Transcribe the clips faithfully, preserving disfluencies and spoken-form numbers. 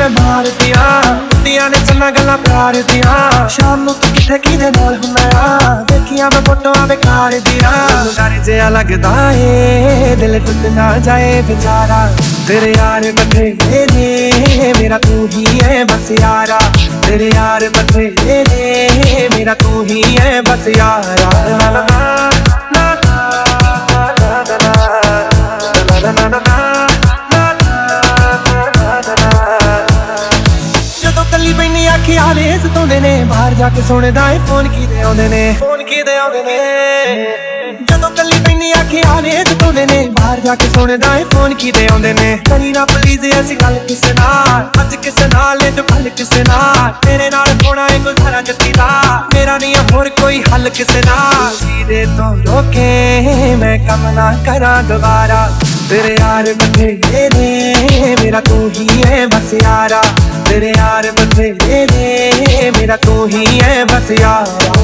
ने मार दिया दिया ने चन्ना गल्लां प्यार दिया शाम नूं तू किथे किदे नाल हुंदा आ देखिया मैं फोटोआं बेकार दिया डर जिहा लगदा ए दिल टुट ना जाए बेचारा तेरे यार बथेरे ने मेरा तू ही है बस यारा तेरे यार बथेरे ने मेरा तू ही है बस यारा कली पैनी आखी आले सताउंदे ने बाहर जाके सुणदा ए फोन कीदे आउंदे ने फोन कीदे आउंदे ने जदों कली पैनी आखी आले सताउंदे ने बाहर जाके सुणदा ए फोन कीदे आउंदे ने करी ना प्लीज ऐसी गल किसे नाल अज किसे नाल ते कल किसे नाल तेरे नाल होना ए गुजारा जत्ती दा मेरा नहीं होर कोई हल किसे नाल सीधे तो रोके मैं कम ना करा दोबारा तेरे यार बथेरे ने मेरा तू ही है बस यारा तेरे यार बथेरे ने मेरा तू ही है बस यारा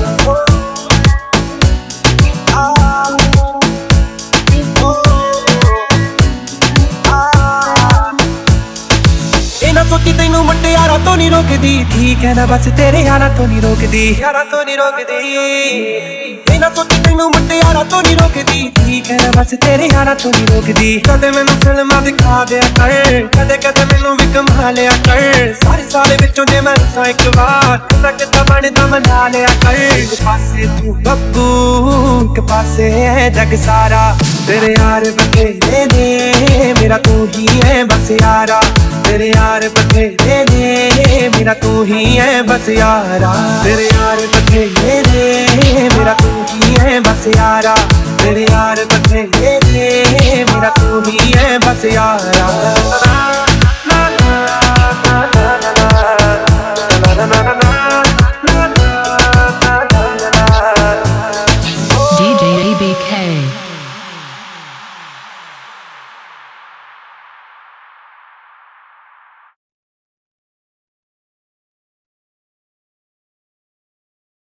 सोची तेनू मुंडे यारा तो नहीं रोकदी ठीक है ना बस तेरे यारा तो नहीं रोकदी यारा तो नहीं रोकदी ना सोची तेनू मुंडे यारा तो नहीं रोकदी ठीक है ना बस तेरे यारा तो नहीं रोकदी कदे मैनू फिल्मां दिखा दिया कर कदे कदे मैनू भी घुमा लिया कर सारे साले विचों जे मैं रुसां एक बार किता किता बनदा मना लिया कर एक पासे तू बब्बू एक पासे है जग सारा तेरे यार बथेरे ने मेरा तू ही है बस यारा तेरे यार बथेरे ने मेरा तू ही है बस यारा तेरे यार बथेरे ने मेरा तू ही है बस यारा तेरे यार बथेरे ने मेरा तू ही है बस यारा।